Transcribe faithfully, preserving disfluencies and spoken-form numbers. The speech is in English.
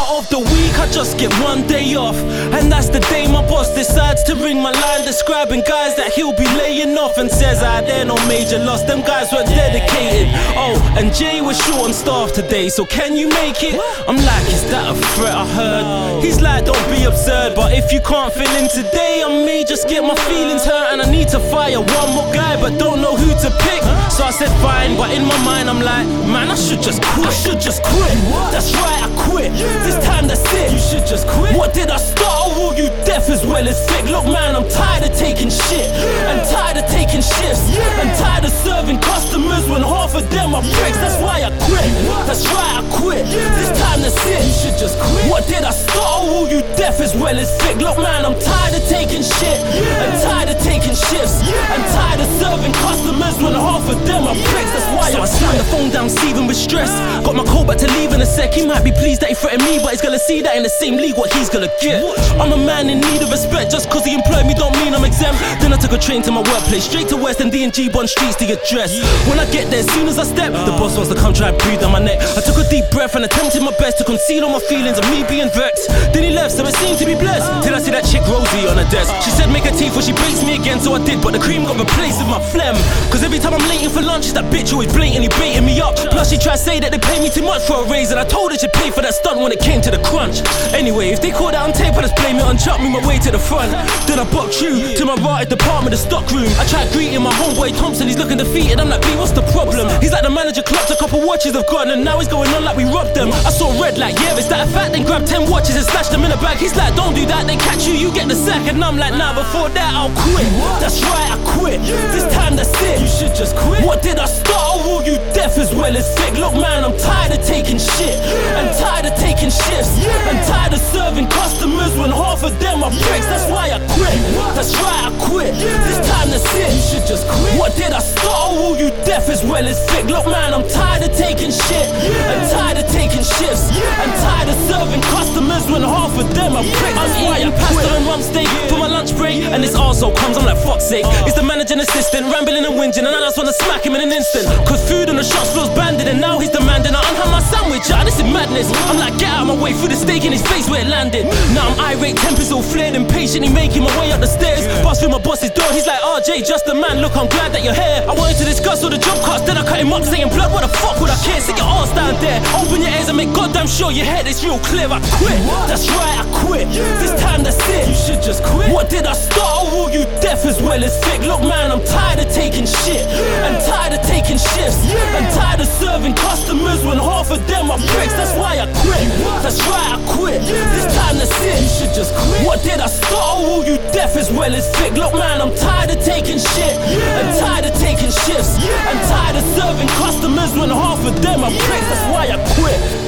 Out of the week, I just get one day off, and that's the day my boss decides to ring my line, describing guys that he'll be laying off, and says, ah, they're no major loss, them guys weren't dedicated. Oh, and Jay was short on staff today, so can you make it? I'm like, is that a threat I heard? He's like, don't be absurd, but if you can't fill in today, I may just get my feelings hurt, and I need to fire one more guy, but don't know who to pick. So I said fine, but in my mind I'm like, man, I should just quit. I should just quit. That's right, I quit. This time that's it. You should just quit. What did I start? Oh, you deaf as well as sick. Look, man, I'm tired of taking shit, and tired of taking shifts, and tired of serving customers when half of them are pricks. That's why I quit. That's right, I quit. This time that's it. You should just quit. What did I start? Oh, you deaf as well as sick. Look, man, I'm tired of taking shit, and tired of taking shifts, and tired of serving customers when half of them are pricks. That's why so I slammed the phone down, seething with stress. Got my call back to leave in a sec. He might be pleased that he threatened me, but he's gonna see that in the same league what he's gonna get. I'm a man in need of respect. Just cause he employed me don't mean I'm exempt. Then I took a train to my workplace, straight to West and D and G Bond Streets to get dressed. When I get there, as soon as I step, the boss wants to come try and breathe on my neck. I took a deep breath and attempted my best to conceal all my feelings of me being vexed. Then he left, so it seemed to be blessed, till I see that chick Rosie on her desk. She said make her tea before she bakes me again, so I did, but the cream got replaced with my phlegm. Cause every time I'm late in for lunch, that bitch always blatantly baiting me up. Plus she tried to say that they pay me too much for a raise, and I told her she'd pay for that stunt when it came to the crunch. Anyway, if they caught that on tape, I just blame it on Chuck, me my way to the front. Then I bucked you to my right department, the stock room. I tried greeting my homeboy Thompson, he's looking defeated. I'm like, B, what's the problem? He's like, the manager clocked a couple watches have gone, and now he's going on like we robbed them. I saw red like, yeah, is that a fact? Then grabbed ten watches and slashed them in a bag. He's like, don't do that, they catch you, you get the sack. And I'm like, nah, before that I'll quit. That's right, I quit. This time that's it. You should just quit. What did I start? Oh, you deaf as well as sick. Look, man, I'm tired of taking shit, and tired of taking shifts, and tired of serving customers when half of them are pricks. That's why I quit. That's right, I quit. This time that's it. You should just quit. What did I start? Oh, you deaf as well as sick. Look, man, I'm tired of taking shit, and tired of taking shifts, and tired of serving customers when half of them are pricks. I'm eating pasta and rum steak for my lunch break, and this also comes, I'm like, fuck's sake. It's the managing assistant, rambling and whinging, and I just wanna smack him in an instant. Cause food on the shots feels banded, and now he's demanding I unhand my sandwich. Ah, this is madness. I'm like, get out of my way, through the steak in his face where it landed. Now I'm irate, tempers all flared, impatiently making my way up the stairs. Bust through my boss's door, he's like, R J, just a man, look, I'm glad that you're here. I wanted to discuss all the job cuts, then I cut him up saying, blood, what the fuck would I care? Sit your ass down there, open your ears and make goddamn sure your head is real clear. I quit. That's right, I quit. This time that's it. You should just quit. What did I start? Oh, you deaf as well as sick. Look, man, I'm tired of taking shit, and tired of taking shifts, and tired of serving customers when half of them are pricks. That's why I quit. That's right, I quit. This time that's it. You should just quit. What did I start? Oh, you deaf as well as sick. Look, man, I'm tired of taking shit, and tired of taking shifts, and tired of serving customers when half of them are pricks. That's why I quit.